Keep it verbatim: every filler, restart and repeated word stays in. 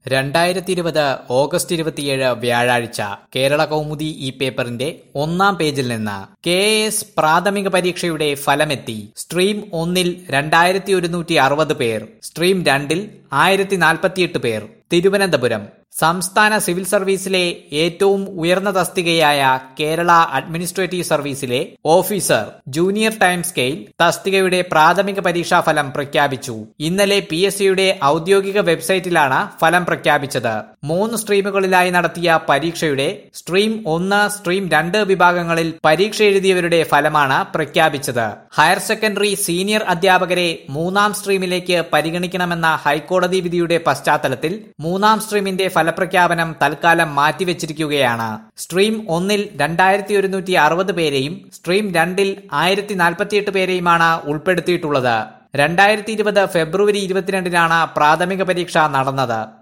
രണ്ടായിരത്തി ഇരുപത് ഓഗസ്റ്റ് ഇരുപത്തിയേഴ് വ്യാഴാഴ്ച കേരള കൗമുദി ഈ പേപ്പറിന്റെ ഒന്നാം പേജിൽ നിന്ന് കെ എസ് പ്രാഥമിക പരീക്ഷയുടെ ഫലമെത്തി. സ്ട്രീം ഒന്നിൽ രണ്ടായിരത്തി ഒരുന്നൂറ്റി അറുപത് പേർ, സ്ട്രീം രണ്ടിൽ ആയിരത്തി നാൽപ്പത്തിയെട്ട് പേർ. തിരുവനന്തപുരം സംസ്ഥാന സിവിൽ സർവീസിലെ ഏറ്റവും ഉയർന്ന തസ്തികയായ കേരള അഡ്മിനിസ്ട്രേറ്റീവ് സർവീസിലെ ഓഫീസർ ജൂനിയർ ടൈം സ്കെയിൽ തസ്തികയുടെ പ്രാഥമിക പരീക്ഷാ ഫലം പ്രഖ്യാപിച്ചു. ഇന്നലെ പി എസ് സിയുടെ ഔദ്യോഗിക വെബ്സൈറ്റിലാണ് ഫലം പ്രഖ്യാപിച്ചത്. മൂന്ന് സ്ട്രീമുകളിലായി നടത്തിയ പരീക്ഷയുടെ സ്ട്രീം ഒന്ന്, സ്ട്രീം രണ്ട് വിഭാഗങ്ങളിൽ പരീക്ഷ എഴുതിയവരുടെ ഫലമാണ് പ്രഖ്യാപിച്ചത്. ഹയർ സെക്കൻഡറി സീനിയർ അധ്യാപകരെ മൂന്നാം സ്ട്രീമിലേക്ക് പരിഗണിക്കണമെന്ന ഹൈക്കോടതി വിധിയുടെ പശ്ചാത്തലത്തിൽ മൂന്നാം സ്ട്രീമിന്റെ ഫലപ്രഖ്യാപനം തൽക്കാലം മാറ്റിവെച്ചിരിക്കുകയാണ്. സ്ട്രീം ഒന്നിൽ രണ്ടായിരത്തി ഒരുന്നൂറ്റി അറുപത് പേരെയും സ്ട്രീം രണ്ടിൽ ആയിരത്തി നാൽപ്പത്തിയെട്ട് പേരെയുമാണ് ഉൾപ്പെടുത്തിയിട്ടുള്ളത്. രണ്ടായിരത്തി ഇരുപത് ഫെബ്രുവരി ഇരുപത്തിരണ്ടിനാണ് പ്രാഥമിക പരീക്ഷ നടന്നത്.